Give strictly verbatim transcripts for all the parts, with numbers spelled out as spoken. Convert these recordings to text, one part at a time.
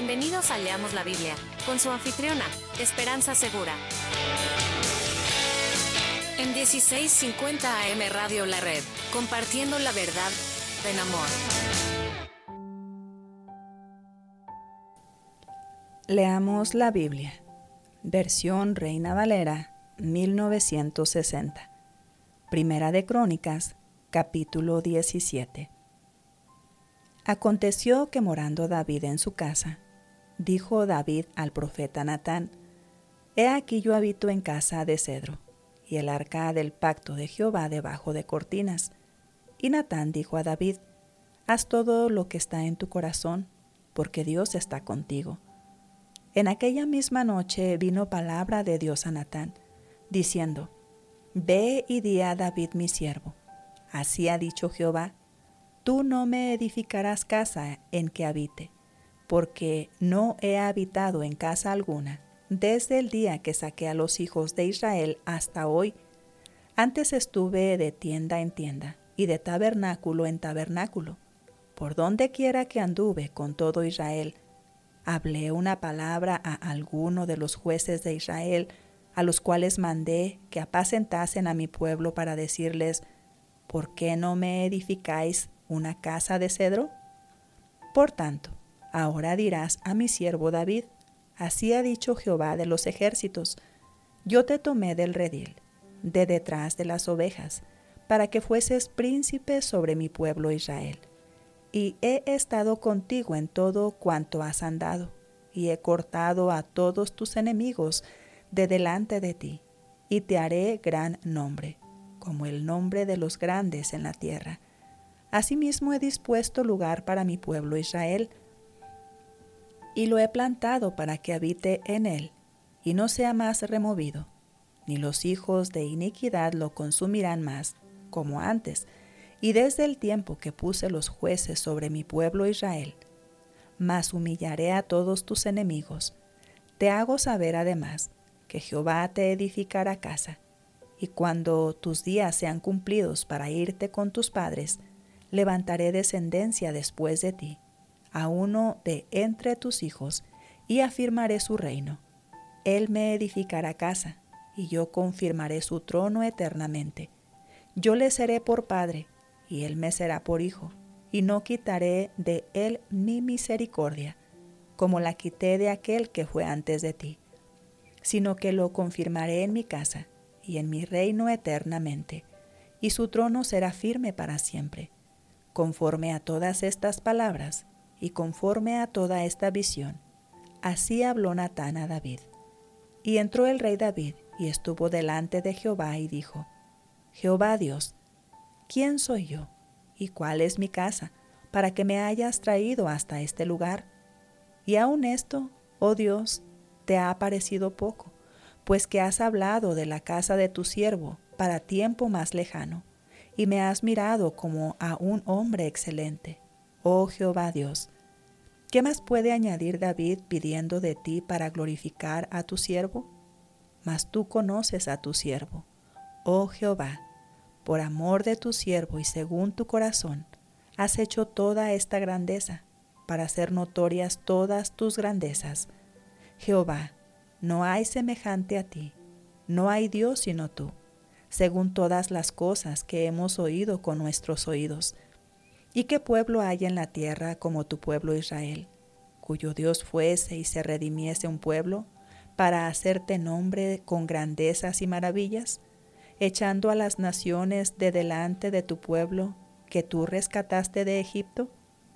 Bienvenidos a Leamos la Biblia, con su anfitriona, Esperanza Segura. En dieciséis cincuenta A M Radio La Red, compartiendo la verdad en amor. Leamos la Biblia, versión Reina Valera, mil novecientos sesenta. Primera de Crónicas, capítulo diecisiete. Aconteció que morando David en su casa, dijo David al profeta Natán: He aquí yo habito en casa de cedro, y el arca del pacto de Jehová debajo de cortinas. Y Natán dijo a David: Haz todo lo que está en tu corazón, porque Dios está contigo. En aquella misma noche vino palabra de Dios a Natán, diciendo: Ve y di a David mi siervo, así ha dicho Jehová: Tú no me edificarás casa en que habite, porque no he habitado en casa alguna desde el día que saqué a los hijos de Israel hasta hoy. Antes estuve de tienda en tienda y de tabernáculo en tabernáculo. Por donde quiera que anduve con todo Israel, hablé una palabra a alguno de los jueces de Israel, a los cuales mandé que apacentasen a mi pueblo para decirles: ¿Por qué no me edificáis una casa de cedro? Por tanto, ahora dirás a mi siervo David: Así ha dicho Jehová de los ejércitos: Yo te tomé del redil, de detrás de las ovejas, para que fueses príncipe sobre mi pueblo Israel. Y he estado contigo en todo cuanto has andado, y he cortado a todos tus enemigos de delante de ti, y te haré gran nombre, como el nombre de los grandes en la tierra. Asimismo he dispuesto lugar para mi pueblo Israel, y lo he plantado para que habite en él, y no sea más removido, ni los hijos de iniquidad lo consumirán más, como antes, y desde el tiempo que puse los jueces sobre mi pueblo Israel. Mas humillaré a todos tus enemigos. Te hago saber además que Jehová te edificará casa, y cuando tus días sean cumplidos para irte con tus padres, levantaré descendencia después de ti, a uno de entre tus hijos, y afirmaré su reino. Él me edificará casa, y yo confirmaré su trono eternamente. Yo le seré por padre, y él me será por hijo, y no quitaré de él mi misericordia, como la quité de aquel que fue antes de ti, sino que lo confirmaré en mi casa y en mi reino eternamente, y su trono será firme para siempre. Conforme a todas estas palabras y conforme a toda esta visión, así habló Natán a David. Y entró el rey David y estuvo delante de Jehová y dijo: Jehová Dios, ¿quién soy yo y cuál es mi casa para que me hayas traído hasta este lugar? Y aun esto, oh Dios, te ha parecido poco, pues que has hablado de la casa de tu siervo para tiempo más lejano, y me has mirado como a un hombre excelente. Oh Jehová Dios, ¿qué más puede añadir David pidiendo de ti para glorificar a tu siervo? Mas tú conoces a tu siervo, oh Jehová, por amor de tu siervo y según tu corazón, has hecho toda esta grandeza, para hacer notorias todas tus grandezas. Jehová, no hay semejante a ti, no hay Dios sino tú, según todas las cosas que hemos oído con nuestros oídos. ¿Y qué pueblo hay en la tierra como tu pueblo Israel, cuyo Dios fuese y se redimiese un pueblo, para hacerte nombre con grandezas y maravillas, echando a las naciones de delante de tu pueblo, que tú rescataste de Egipto?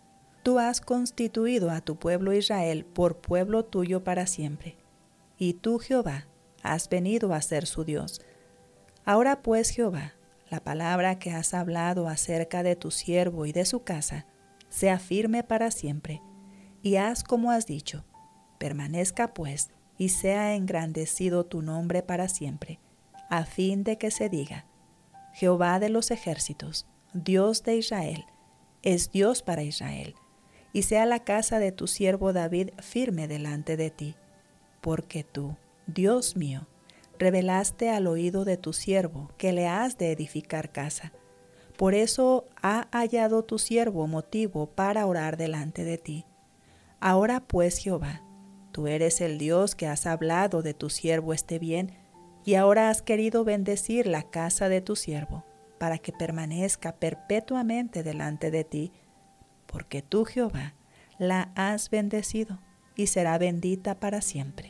Tú has constituido a tu pueblo Israel por pueblo tuyo para siempre, y tú, Jehová, has venido a ser su Dios. Ahora pues, Jehová, la palabra que has hablado acerca de tu siervo y de su casa, sea firme para siempre, y haz como has dicho. Permanezca pues, y sea engrandecido tu nombre para siempre, a fin de que se diga: Jehová de los ejércitos, Dios de Israel, es Dios para Israel, y sea la casa de tu siervo David firme delante de ti, porque tú, Dios mío, revelaste al oído de tu siervo que le has de edificar casa. Por eso ha hallado tu siervo motivo para orar delante de ti. Ahora pues, Jehová, tú eres el Dios que has hablado de tu siervo este bien, y ahora has querido bendecir la casa de tu siervo, para que permanezca perpetuamente delante de ti, porque tú, Jehová, la has bendecido, y será bendita para siempre.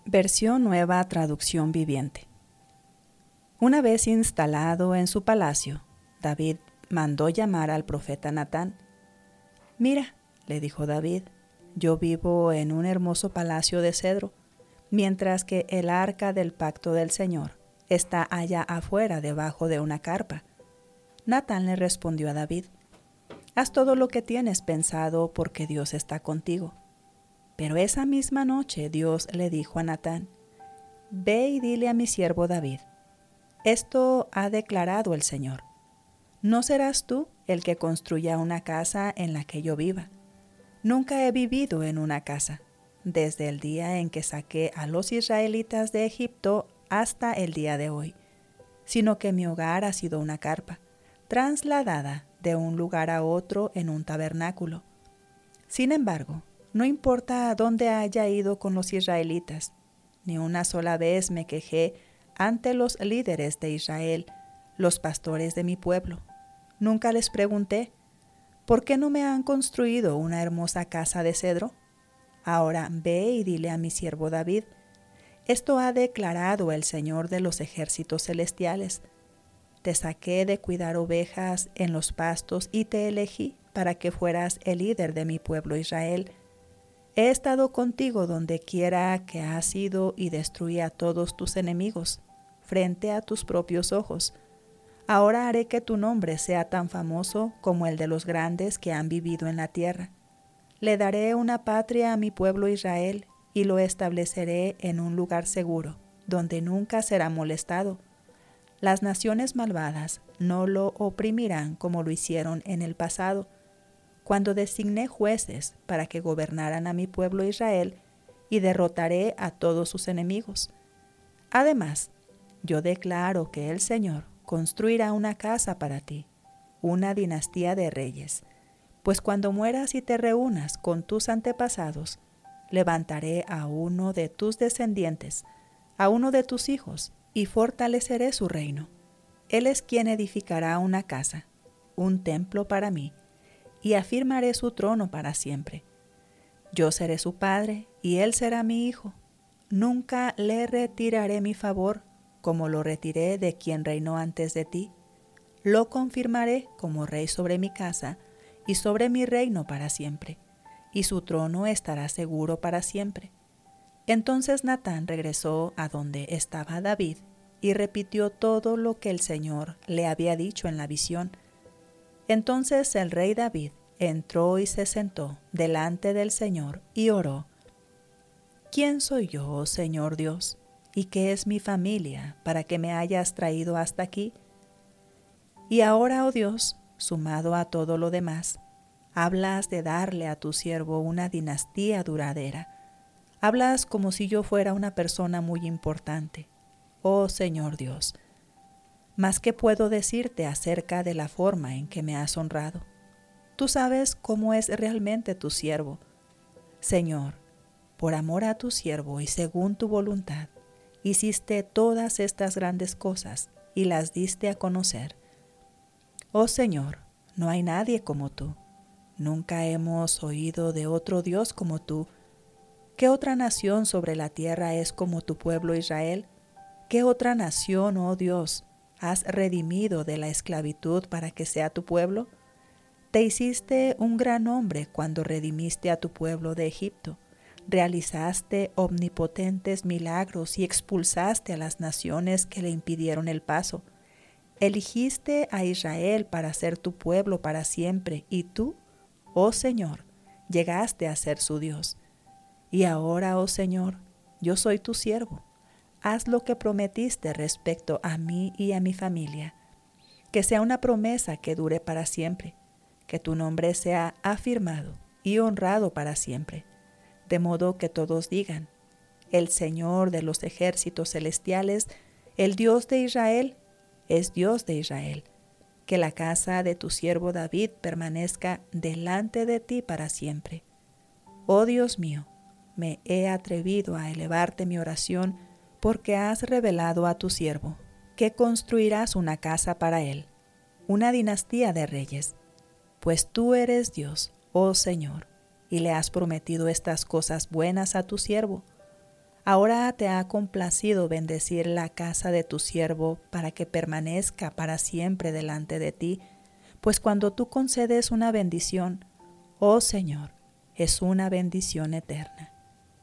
Versión Nueva Traducción Viviente. Una vez instalado en su palacio, David mandó llamar al profeta Natán. «Mira», le dijo David, «yo vivo en un hermoso palacio de cedro, mientras que el arca del pacto del Señor está allá afuera debajo de una carpa». Natán le respondió a David: «Haz todo lo que tienes pensado, porque Dios está contigo». Pero esa misma noche Dios le dijo a Natán: «Ve y dile a mi siervo David, esto ha declarado el Señor: no serás tú el que construya una casa en la que yo viva. Nunca he vivido en una casa, desde el día en que saqué a los israelitas de Egipto hasta el día de hoy, sino que mi hogar ha sido una carpa, trasladada de un lugar a otro en un tabernáculo. Sin embargo, no importa a dónde haya ido con los israelitas, ni una sola vez me quejé ante los líderes de Israel, los pastores de mi pueblo. Nunca les pregunté, ¿por qué no me han construido una hermosa casa de cedro? Ahora ve y dile a mi siervo David, esto ha declarado el Señor de los ejércitos celestiales: te saqué de cuidar ovejas en los pastos y te elegí para que fueras el líder de mi pueblo Israel. He estado contigo donde quiera que has ido y destruí a todos tus enemigos, frente a tus propios ojos. Ahora haré que tu nombre sea tan famoso como el de los grandes que han vivido en la tierra. Le daré una patria a mi pueblo Israel y lo estableceré en un lugar seguro, donde nunca será molestado. Las naciones malvadas no lo oprimirán como lo hicieron en el pasado, cuando designé jueces para que gobernaran a mi pueblo Israel, y derrotaré a todos sus enemigos. Además, yo declaro que el Señor construirá una casa para ti, una dinastía de reyes, pues cuando mueras y te reúnas con tus antepasados, levantaré a uno de tus descendientes, a uno de tus hijos, y fortaleceré su reino. Él es quien edificará una casa, un templo para mí, y afirmaré su trono para siempre. Yo seré su padre y él será mi hijo. Nunca le retiraré mi favor, como lo retiré de quien reinó antes de ti. Lo confirmaré como rey sobre mi casa y sobre mi reino para siempre, y su trono estará seguro para siempre». Entonces Natán regresó a donde estaba David y repitió todo lo que el Señor le había dicho en la visión. Entonces el rey David entró y se sentó delante del Señor y oró: «¿Quién soy yo, oh Señor Dios? ¿Y qué es mi familia para que me hayas traído hasta aquí? Y ahora, oh Dios, sumado a todo lo demás, hablas de darle a tu siervo una dinastía duradera. Hablas como si yo fuera una persona muy importante, oh Señor Dios. Mas ¿qué puedo decirte acerca de la forma en que me has honrado? Tú sabes cómo es realmente tu siervo. Señor, por amor a tu siervo y según tu voluntad, hiciste todas estas grandes cosas y las diste a conocer. Oh Señor, no hay nadie como tú. Nunca hemos oído de otro Dios como tú. ¿Qué otra nación sobre la tierra es como tu pueblo Israel? ¿Qué otra nación, oh Dios, has redimido de la esclavitud para que sea tu pueblo? Te hiciste un gran hombre cuando redimiste a tu pueblo de Egipto. Realizaste omnipotentes milagros y expulsaste a las naciones que le impidieron el paso. Eligiste a Israel para ser tu pueblo para siempre, y tú, oh Señor, llegaste a ser su Dios. Y ahora, oh Señor, yo soy tu siervo. Haz lo que prometiste respecto a mí y a mi familia. Que sea una promesa que dure para siempre. Que tu nombre sea afirmado y honrado para siempre. De modo que todos digan: el Señor de los ejércitos celestiales, el Dios de Israel, es Dios de Israel. Que la casa de tu siervo David permanezca delante de ti para siempre. Oh Dios mío, me he atrevido a elevarte mi oración porque has revelado a tu siervo que construirás una casa para él, una dinastía de reyes. Pues tú eres Dios, oh Señor, y le has prometido estas cosas buenas a tu siervo. Ahora te ha complacido bendecir la casa de tu siervo para que permanezca para siempre delante de ti, pues cuando tú concedes una bendición, oh Señor, es una bendición eterna.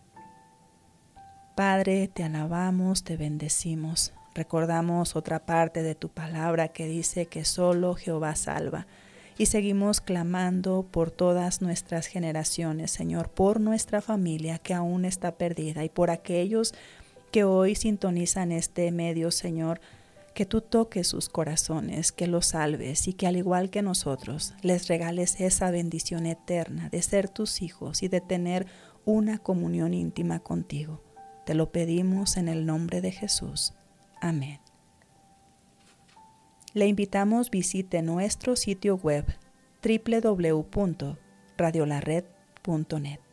Padre, te alabamos, te bendecimos. Recordamos otra parte de tu palabra que dice que solo Jehová salva. Y seguimos clamando por todas nuestras generaciones, Señor, por nuestra familia que aún está perdida y por aquellos que hoy sintonizan este medio, Señor, que tú toques sus corazones, que los salves y que al igual que nosotros les regales esa bendición eterna de ser tus hijos y de tener una comunión íntima contigo. Te lo pedimos en el nombre de Jesús. Amén. Le invitamos visite nuestro sitio web doble u doble u doble u punto radio la red punto net.